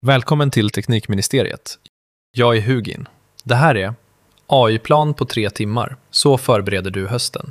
Välkommen till Teknikministeriet. Jag är Hugin. Det här är AI-plan på 3 timmar. Så förbereder du hösten.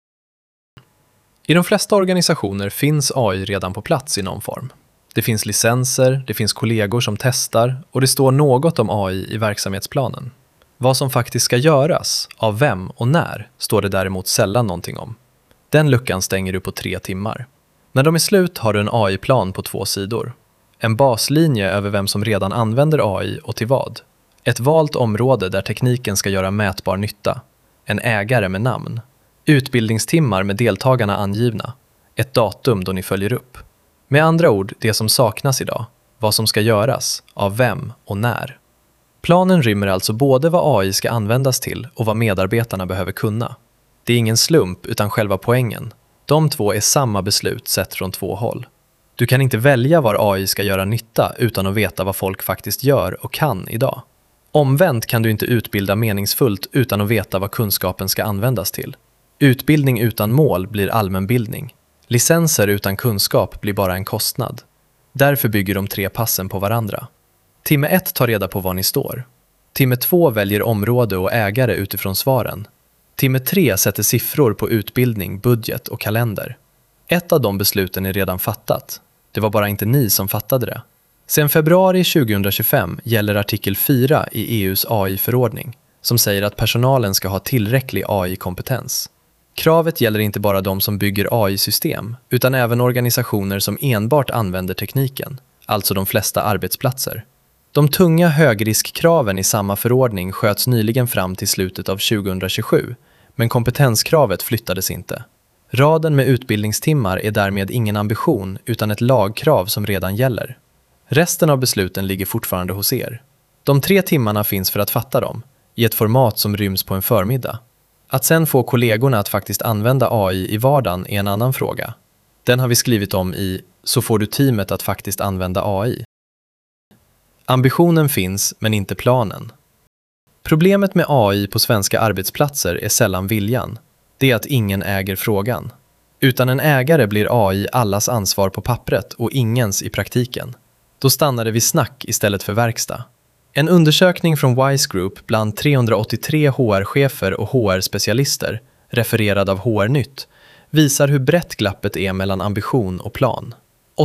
I de flesta organisationer finns AI redan på plats i någon form. Det finns licenser, det finns kollegor som testar och det står något om AI i verksamhetsplanen. Vad som faktiskt ska göras, av vem och när, står det däremot sällan någonting om. Den luckan stänger du på 3 timmar. När de är slut har du en AI-plan på 2 sidor. En baslinje över vem som redan använder AI och till vad. Ett valt område där tekniken ska göra mätbar nytta. En ägare med namn. Utbildningstimmar med deltagarna angivna. Ett datum då ni följer upp. Med andra ord, det som saknas idag. Vad som ska göras, av vem och när. Planen rymmer alltså både vad AI ska användas till och vad medarbetarna behöver kunna. Det är ingen slump utan själva poängen. De två är samma beslut sett från 2 håll. Du kan inte välja var AI ska göra nytta utan att veta vad folk faktiskt gör och kan idag. Omvänt kan du inte utbilda meningsfullt utan att veta vad kunskapen ska användas till. Utbildning utan mål blir allmänbildning. Licenser utan kunskap blir bara en kostnad. Därför bygger de 3 passen på varandra. Timme 1 tar reda på var ni står. Timme 2 väljer område och ägare utifrån svaren. Timme 3 sätter siffror på utbildning, budget och kalender. Ett av de besluten är redan fattat. Det var bara inte ni som fattade det. Sedan februari 2025 gäller artikel 4 i EU:s AI-förordning som säger att personalen ska ha tillräcklig AI-kompetens. Kravet gäller inte bara de som bygger AI-system utan även organisationer som enbart använder tekniken, alltså de flesta arbetsplatser. De tunga högriskkraven i samma förordning sköts nyligen fram till slutet av 2027, men kompetenskravet flyttades inte. Raden med utbildningstimmar är därmed ingen ambition utan ett lagkrav som redan gäller. Resten av besluten ligger fortfarande hos er. De 3 timmarna finns för att fatta dem, i ett format som ryms på en förmiddag. Att sen få kollegorna att faktiskt använda AI i vardagen är en annan fråga. Den har vi skrivit om i Så får du teamet att faktiskt använda AI. Ambitionen finns, men inte planen. Problemet med AI på svenska arbetsplatser är sällan viljan. Det är att ingen äger frågan. Utan en ägare blir AI allas ansvar på pappret och ingens i praktiken. Då stannar det vid snack istället för verkstad. En undersökning från Wise Group bland 383 HR-chefer och HR-specialister, refererad av HR-nytt, visar hur brett glappet är mellan ambition och plan.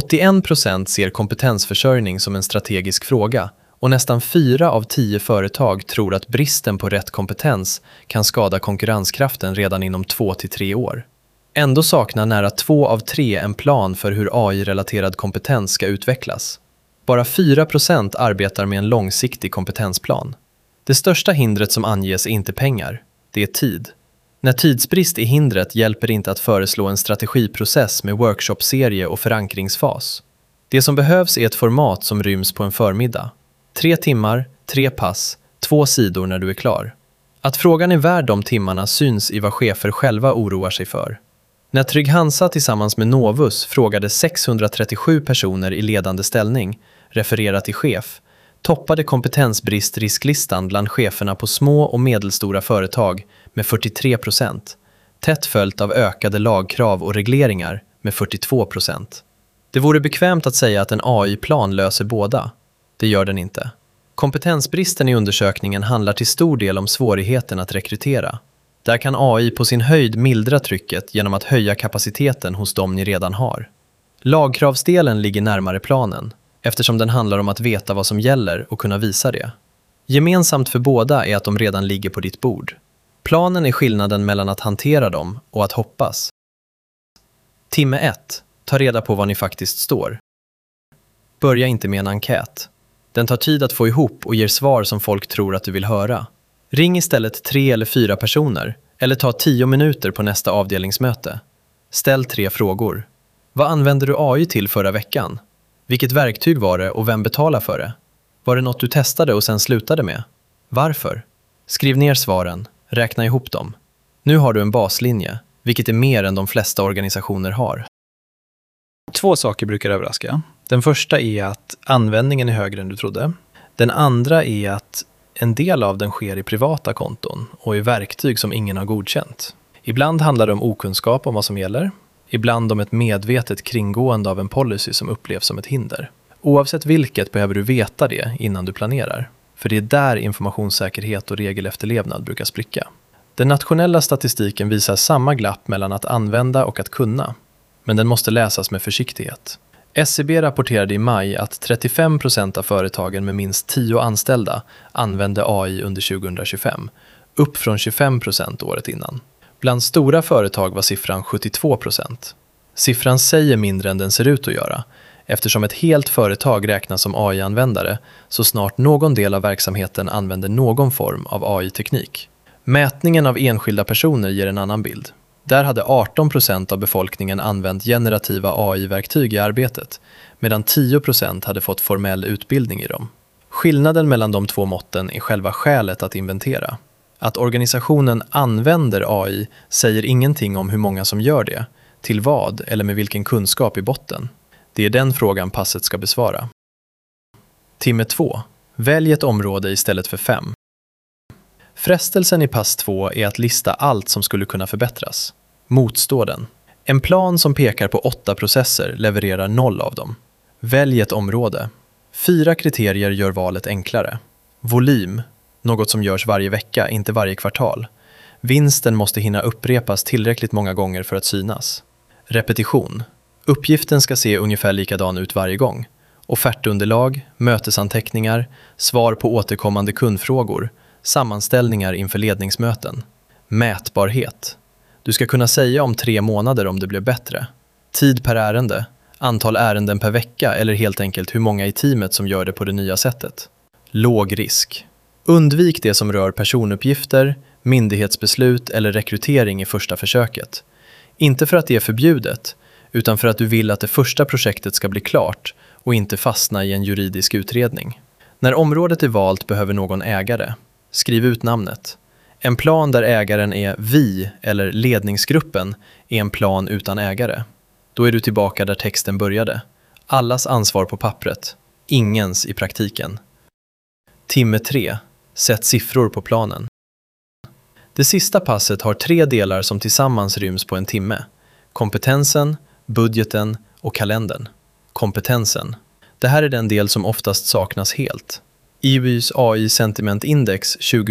81% ser kompetensförsörjning som en strategisk fråga och nästan 4 av 10 företag tror att bristen på rätt kompetens kan skada konkurrenskraften redan inom 2 till 3 år. Ändå saknar nära 2 av 3 en plan för hur AI-relaterad kompetens ska utvecklas. Bara 4% arbetar med en långsiktig kompetensplan. Det största hindret som anges är inte pengar, det är tid. När tidsbrist är hindret hjälper det inte att föreslå en strategiprocess med workshopserie och förankringsfas. Det som behövs är ett format som ryms på en förmiddag. 3 timmar, 3 pass, 2 sidor när du är klar. Att frågan är värd de timmarna syns i vad chefer själva oroar sig för. När Trygg-Hansa tillsammans med Novus frågade 637 personer i ledande ställning, refererat till chef, toppade kompetensbrist-risklistan bland cheferna på små och medelstora företag med 43%, tätt följt av ökade lagkrav och regleringar med 42%. Det vore bekvämt att säga att en AI-plan löser båda. Det gör den inte. Kompetensbristen i undersökningen handlar till stor del om svårigheten att rekrytera. Där kan AI på sin höjd mildra trycket genom att höja kapaciteten hos dem ni redan har. Lagkravsdelen ligger närmare planen, eftersom den handlar om att veta vad som gäller och kunna visa det. Gemensamt för båda är att de redan ligger på ditt bord. Planen är skillnaden mellan att hantera dem och att hoppas. Timme 1. Ta reda på var ni faktiskt står. Börja inte med en enkät. Den tar tid att få ihop och ger svar som folk tror att du vill höra. Ring istället 3 eller 4 personer eller ta 10 minuter på nästa avdelningsmöte. Ställ 3 frågor. Vad använde du AI till förra veckan? Vilket verktyg var det och vem betalar för det? Var det något du testade och sen slutade med? Varför? Skriv ner svaren. Räkna ihop dem. Nu har du en baslinje, vilket är mer än de flesta organisationer har. 2 saker brukar överraska. Den första är att användningen är högre än du trodde. Den andra är att en del av den sker i privata konton och i verktyg som ingen har godkänt. Ibland handlar det om okunskap om vad som gäller. Ibland om ett medvetet kringgående av en policy som upplevs som ett hinder. Oavsett vilket behöver du veta det innan du planerar. För det är där informationssäkerhet och regelefterlevnad brukar spricka. Den nationella statistiken visar samma glapp mellan att använda och att kunna. Men den måste läsas med försiktighet. SCB rapporterade i maj att 35% av företagen med minst 10 anställda använde AI under 2025, upp från 25% året innan. Bland stora företag var siffran 72%. Siffran säger mindre än den ser ut att göra, eftersom ett helt företag räknas som AI-användare så snart någon del av verksamheten använder någon form av AI-teknik. Mätningen av enskilda personer ger en annan bild. Där hade 18% av befolkningen använt generativa AI-verktyg i arbetet, medan 10% hade fått formell utbildning i dem. Skillnaden mellan de två måtten är själva skälet att inventera. Att organisationen använder AI säger ingenting om hur många som gör det, till vad eller med vilken kunskap i botten. Det är den frågan passet ska besvara. Timme 2. Välj ett område istället för 5. Frestelsen i pass 2 är att lista allt som skulle kunna förbättras. Motstå den. En plan som pekar på 8 processer levererar 0 av dem. Välj ett område. 4 kriterier gör valet enklare. Volym, något som görs varje vecka, inte varje kvartal. Vinsten måste hinna upprepas tillräckligt många gånger för att synas. Repetition. Uppgiften ska se ungefär likadan ut varje gång. Offertunderlag, mötesanteckningar, svar på återkommande kundfrågor, sammanställningar inför ledningsmöten. Mätbarhet. Du ska kunna säga om 3 månader om det blev bättre. Tid per ärende, antal ärenden per vecka eller helt enkelt hur många i teamet som gör det på det nya sättet. Låg risk. Undvik det som rör personuppgifter, myndighetsbeslut eller rekrytering i första försöket. Inte för att det är förbjudet, utan för att du vill att det första projektet ska bli klart och inte fastna i en juridisk utredning. När området är valt behöver någon ägare. Skriv ut namnet. En plan där ägaren är vi eller ledningsgruppen är en plan utan ägare. Då är du tillbaka där texten började. Allas ansvar på pappret, ingens i praktiken. Timme 3. Sätt siffror på planen. Det sista passet har 3 delar som tillsammans ryms på en timme. Kompetensen, budgeten och kalendern. Kompetensen. Det här är den del som oftast saknas helt. IBYs AI Sentiment Index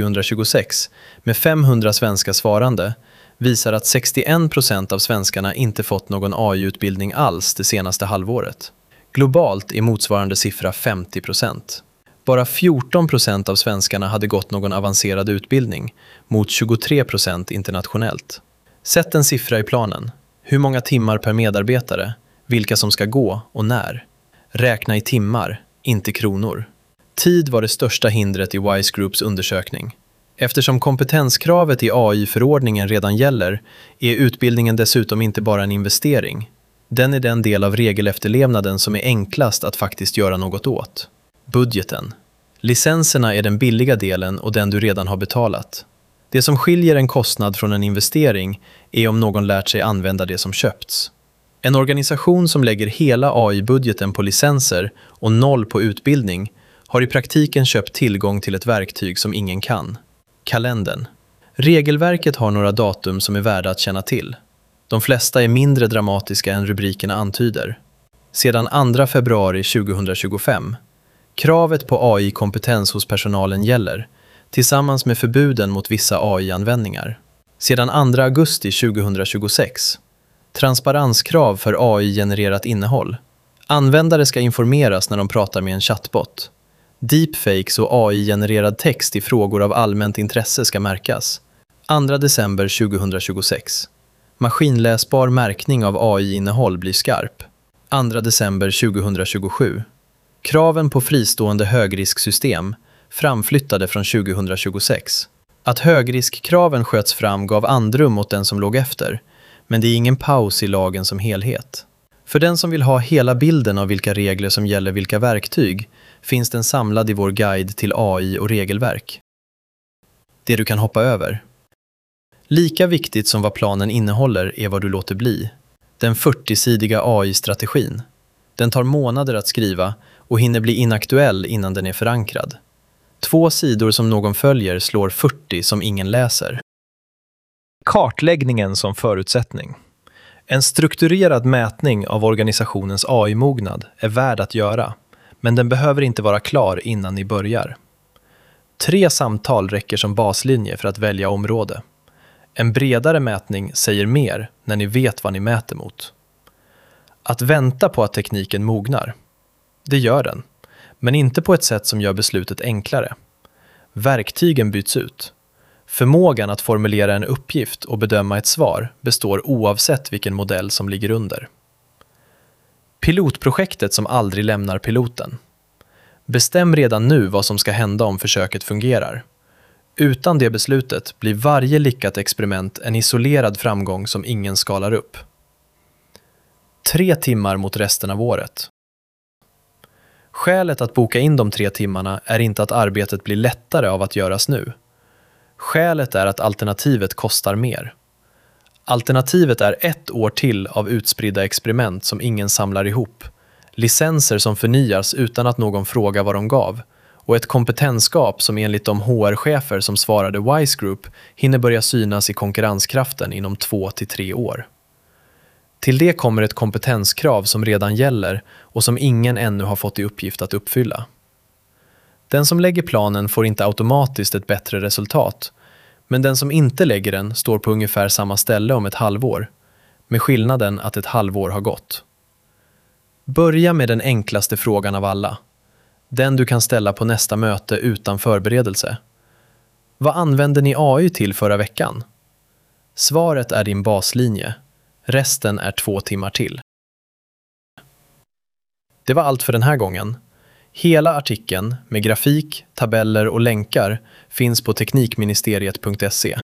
2026 med 500 svenska svarande visar att 61% av svenskarna inte fått någon AI-utbildning alls det senaste halvåret. Globalt är motsvarande siffra 50%. Bara 14% av svenskarna hade gått någon avancerad utbildning mot 23% internationellt. Sätt en siffra i planen. Hur många timmar per medarbetare, vilka som ska gå och när. Räkna i timmar, inte kronor. Tid var det största hindret i Wise Groups undersökning. Eftersom kompetenskravet i AI-förordningen redan gäller är utbildningen dessutom inte bara en investering. Den är den del av regelefterlevnaden som är enklast att faktiskt göra något åt. Budgeten. Licenserna är den billiga delen och den du redan har betalat. Det som skiljer en kostnad från en investering är om någon lärt sig använda det som köpts. En organisation som lägger hela AI-budgeten på licenser och 0 på utbildning har i praktiken köpt tillgång till ett verktyg som ingen kan. Kalendern. Regelverket har några datum som är värda att känna till. De flesta är mindre dramatiska än rubrikerna antyder. Sedan 2 februari 2025. Kravet på AI-kompetens hos personalen gäller, tillsammans med förbuden mot vissa AI-användningar. Sedan 2 augusti 2026. Transparenskrav för AI-genererat innehåll. Användare ska informeras när de pratar med en chatbot. Deepfakes och AI-genererad text i frågor av allmänt intresse ska märkas. 2 december 2026. Maskinläsbar märkning av AI-innehåll blir skarp. 2 december 2027. Kraven på fristående högrisksystem framflyttade från 2026. Att högriskkraven sköts fram gav andrum åt den som låg efter, men det är ingen paus i lagen som helhet. För den som vill ha hela bilden av vilka regler som gäller vilka verktyg finns den samlad i vår guide till AI och regelverk. Det du kan hoppa över. Lika viktigt som vad planen innehåller är vad du låter bli. Den 40-sidiga AI-strategin. Den tar månader att skriva och hinner bli inaktuell innan den är förankrad. 2 sidor som någon följer slår 40 som ingen läser. Kartläggningen som förutsättning. En strukturerad mätning av organisationens AI-mognad är värd att göra, men den behöver inte vara klar innan ni börjar. 3 samtal räcker som baslinje för att välja område. En bredare mätning säger mer när ni vet vad ni mäter mot. Att vänta på att tekniken mognar. Det gör den, men inte på ett sätt som gör beslutet enklare. Verktygen byts ut. Förmågan att formulera en uppgift och bedöma ett svar består oavsett vilken modell som ligger under. Pilotprojektet som aldrig lämnar piloten. Bestäm redan nu vad som ska hända om försöket fungerar. Utan det beslutet blir varje lyckat experiment en isolerad framgång som ingen skalar upp. 3 timmar mot resten av året. Skälet att boka in de 3 timmarna är inte att arbetet blir lättare av att göras nu. Skälet är att alternativet kostar mer. Alternativet är 1 år till av utspridda experiment som ingen samlar ihop, licenser som förnyas utan att någon frågar vad de gav, och ett kompetensgap som enligt de HR-chefer som svarade Wise Group hinner börja synas i konkurrenskraften inom 2 till 3 år. Till det kommer ett kompetenskrav som redan gäller och som ingen ännu har fått i uppgift att uppfylla. Den som lägger planen får inte automatiskt ett bättre resultat, men den som inte lägger den står på ungefär samma ställe om ett halvår, med skillnaden att ett halvår har gått. Börja med den enklaste frågan av alla. Den du kan ställa på nästa möte utan förberedelse. Vad använde ni AI till förra veckan? Svaret är din baslinje. Resten är 2 timmar till. Det var allt för den här gången. Hela artikeln med grafik, tabeller och länkar finns på teknikministeriet.se.